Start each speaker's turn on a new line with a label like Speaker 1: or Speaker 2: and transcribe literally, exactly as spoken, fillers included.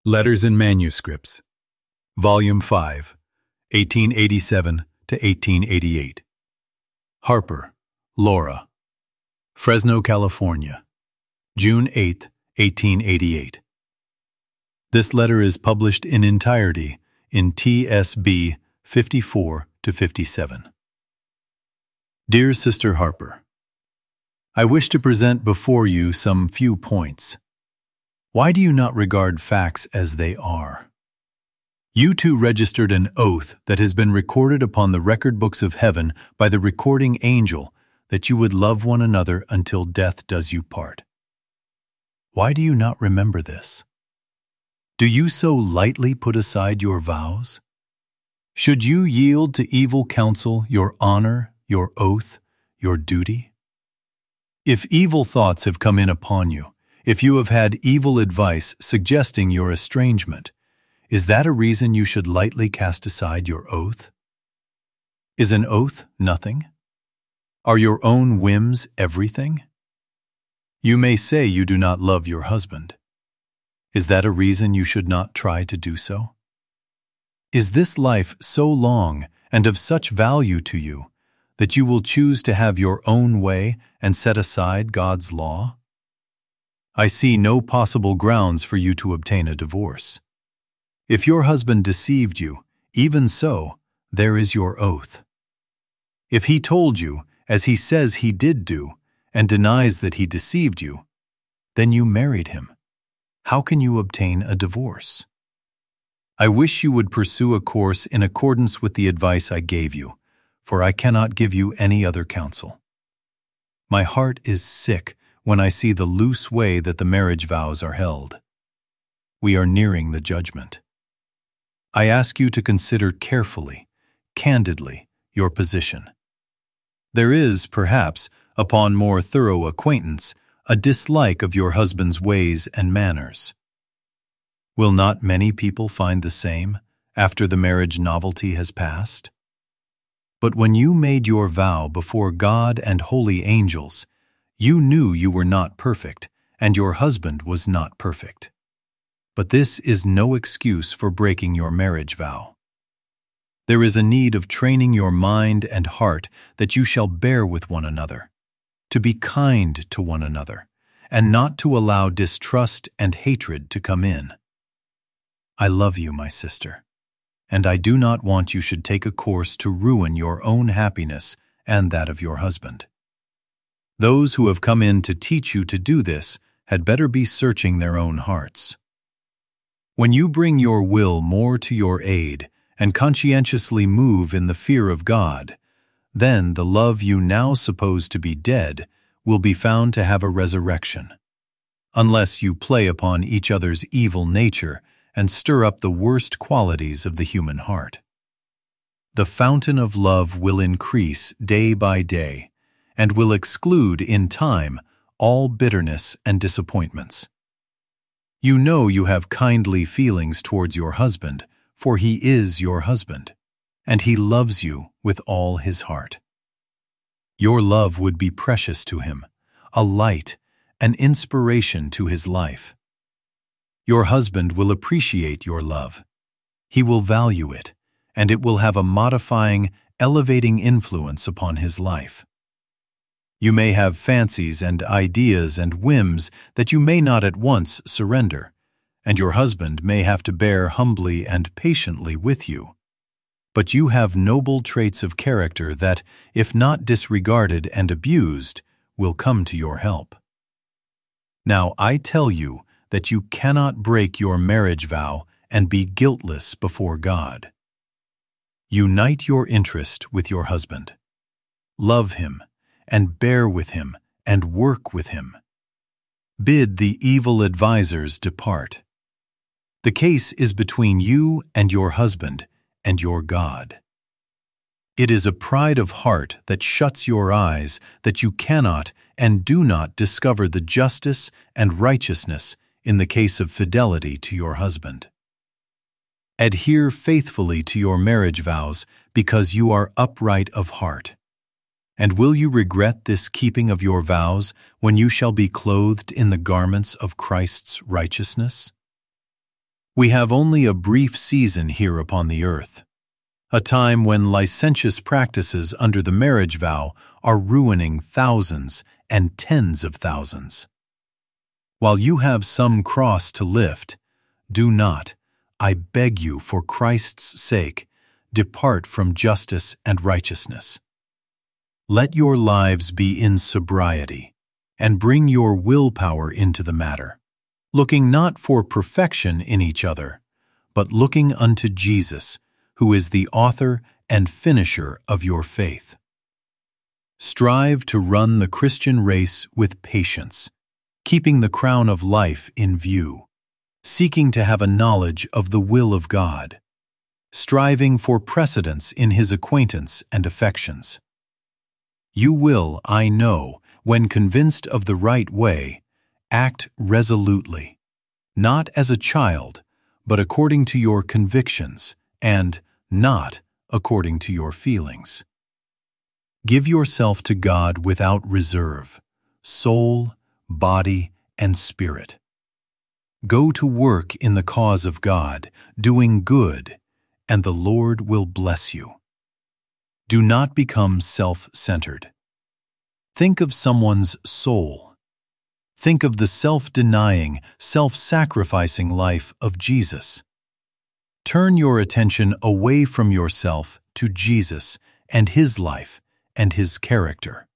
Speaker 1: Letters and Manuscripts, Volume five, eighteen eighty-seven to eighteen eighty-eight. Harper, Laura. Fresno, California, June eighth, eighteen eighty-eight. This letter is published in entirety in T S B fifty-four to fifty-seven. Dear Sister Harper, I wish to present before you some few points. Why do you not regard facts as they are? You two registered an oath that has been recorded upon the record books of heaven by the recording angel that you would love one another until death does you part. Why do you not remember this? Do you so lightly put aside your vows? Should you yield to evil counsel your honor, your oath, your duty? If evil thoughts have come in upon you, if you have had evil advice suggesting your estrangement, is that a reason you should lightly cast aside your oath? Is an oath nothing? Are your own whims everything? You may say you do not love your husband. Is that a reason you should not try to do so? Is this life so long and of such value to you that you will choose to have your own way and set aside God's law? I see no possible grounds for you to obtain a divorce. If your husband deceived you, even so, there is your oath. If he told you, as he says he did do, and denies that he deceived you, then you married him. How can you obtain a divorce? I wish you would pursue a course in accordance with the advice I gave you, for I cannot give you any other counsel. My heart is sick when I see the loose way that the marriage vows are held. We are nearing the judgment. I ask you to consider carefully, candidly, your position. There is, perhaps, upon more thorough acquaintance, a dislike of your husband's ways and manners. Will not many people find the same after the marriage novelty has passed? But when you made your vow before God and holy angels, you knew you were not perfect, and your husband was not perfect. But this is no excuse for breaking your marriage vow. There is a need of training your mind and heart that you shall bear with one another, to be kind to one another, and not to allow distrust and hatred to come in. I love you, my sister, and I do not want you should take a course to ruin your own happiness and that of your husband. Those who have come in to teach you to do this had better be searching their own hearts. When you bring your will more to your aid and conscientiously move in the fear of God, then the love you now suppose to be dead will be found to have a resurrection, unless you play upon each other's evil nature and stir up the worst qualities of the human heart. The fountain of love will increase day by day, and will exclude in time all bitterness and disappointments. You know you have kindly feelings towards your husband, for he is your husband, and he loves you with all his heart. Your love would be precious to him, a light, an inspiration to his life. Your husband will appreciate your love. He will value it, and it will have a modifying, elevating influence upon his life. You may have fancies and ideas and whims that you may not at once surrender, and your husband may have to bear humbly and patiently with you. But you have noble traits of character that, if not disregarded and abused, will come to your help. Now I tell you that you cannot break your marriage vow and be guiltless before God. Unite your interest with your husband. Love him, and bear with him, and work with him. Bid the evil advisers depart. The case is between you and your husband and your God. It is a pride of heart that shuts your eyes that you cannot and do not discover the justice and righteousness in the case of fidelity to your husband. Adhere faithfully to your marriage vows because you are upright of heart. And will you regret this keeping of your vows when you shall be clothed in the garments of Christ's righteousness? We have only a brief season here upon the earth, a time when licentious practices under the marriage vow are ruining thousands and tens of thousands. While you have some cross to lift, do not, I beg you for Christ's sake, depart from justice and righteousness. Let your lives be in sobriety, and bring your willpower into the matter, looking not for perfection in each other, but looking unto Jesus, who is the author and finisher of your faith. Strive to run the Christian race with patience, keeping the crown of life in view, seeking to have a knowledge of the will of God, striving for precedence in His acquaintance and affections. You will, I know, when convinced of the right way, act resolutely, not as a child, but according to your convictions, and not according to your feelings. Give yourself to God without reserve, soul, body, and spirit. Go to work in the cause of God, doing good, and the Lord will bless you. Do not become self-centered. Think of someone's soul. Think of the self-denying, self-sacrificing life of Jesus. Turn your attention away from yourself to Jesus and His life and His character.